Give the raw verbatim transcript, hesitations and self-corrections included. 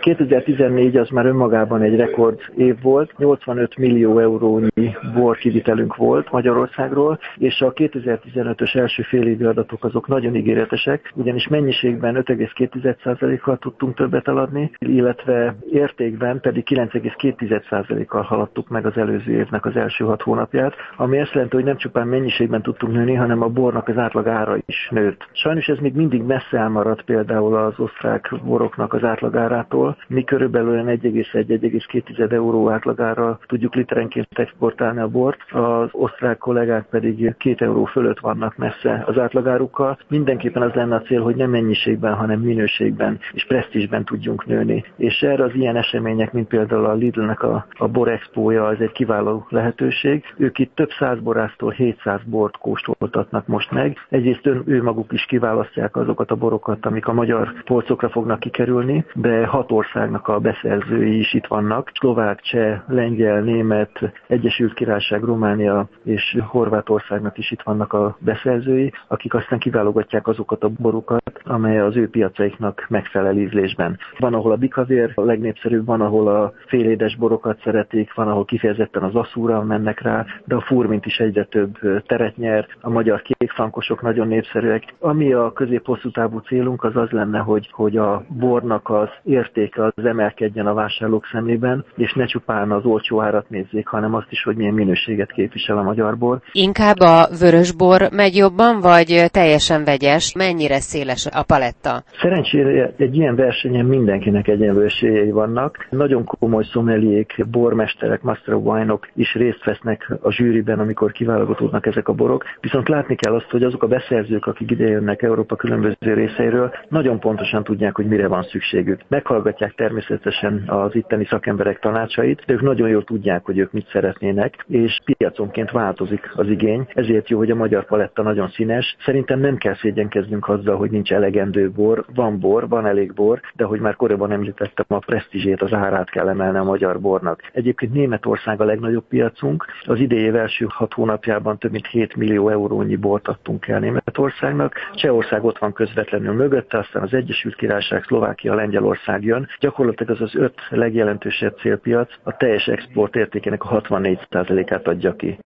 kétezer-tizennégy az már önmagában egy rekord év volt, nyolcvanöt millió eurónyi borkivitelünk volt Magyarországról, és a kétezer-tizenötös első félévi adatok azok nagyon ígéretesek, ugyanis mennyiségben öt egész két százalékkal tudtunk többet eladni, illetve értékben pedig kilenc egész két százalékkal haladtuk meg az előző évnek az első hat hónapját, ami azt jelenti, hogy nem csupán mennyiségben tudtunk nőni, hanem a bornak az átlag ára is nőtt. Sajnos ez még mindig messze elmaradt például az osztrák boroknak az átlagárától. Mi körülbelül egy egész egy - egy egész két euró átlagárral tudjuk literenként exportálni a bort, az osztrák kollégák pedig két euró fölött vannak messze az átlagárukkal. Mindenképpen az lenne a cél, hogy nem mennyiségben, hanem minőségben és presztízsben tudjunk nőni. És erre az ilyen események, mint például a Lidlnek a, a Bor Expója, az egy kiváló lehetőség. Ők itt több száz borásztól hétszáz bort kóstoltatnak most meg. Egyrészt ő, ő maguk is kiválasztják azokat a borokat, amik a magyar polcokra fognak kikerülni, de hat országnak a beszerzői is itt vannak. Szlovák, cseh, lengyel, német, Egyesült Királyság, Románia és Horvátországnak is itt vannak a beszerzői, akik aztán kiválogatják azokat a borokat, amely az ő piacaiknak megfelel ízlésben. Van, ahol a bikavér a legnépszerűbb, van, ahol a félédes borokat szeretik, van, ahol kifejezetten az asszúra mennek rá, de a furmint is egyre több teret nyer, a magyar kékfrankosok nagyon népszerűek. Ami a közép-hosszú távú célunk az az lenne, hogy, hogy a bornak az értéke az emelkedjen a vásárlók szemében, és ne csupán az olcsó árat nézzék, hanem azt is, hogy milyen minőséget képvisel a magyar bor. Inkább a vörösbor megy jobban, vagy teljesen vegyes? Mennyire széles a paletta? Szerencsére egy ilyen versenyen mindenkinek egyenlő esélyei vannak. Nagyon komoly szomeliék, bormesterek, master of wine-ok is részt vesznek a zsűriben, amikor kiválogatódnak ezek a borok. Viszont látni kell azt, hogy azok a beszerzők, akik idejönnek Európa különböző részeiről, nagyon pontosan tudják, hogy mire van szükségük. Meghallgatják természetesen az itteni szakemberek tanácsait, de ők nagyon jól tudják, hogy ők mit szeretnének, és piaconként változik az igény. Ezért jó, hogy a magyar paletta nagyon színes. Szerintem nem kell szégyenkeznünk azzal, hogy nincs elegendő bor. Van bor, van elég bor, de hogy már korábban említettem, a presztízsét, az árát kell emelni a magyar bornak. Egyébként Németország a legnagyobb piacunk. Az idei év első hat hónapjában több mint hét millió eurónyi bort adtunk el Németországnak. Csehország ott van közvetlenül mögötte, aztán az Egyesült Királyság, Szlovákia, Lengyelország jön. Gyakorlatilag az az öt legjelentősebb célpiac a teljes export értékének a hatvannégy százalékát adja ki.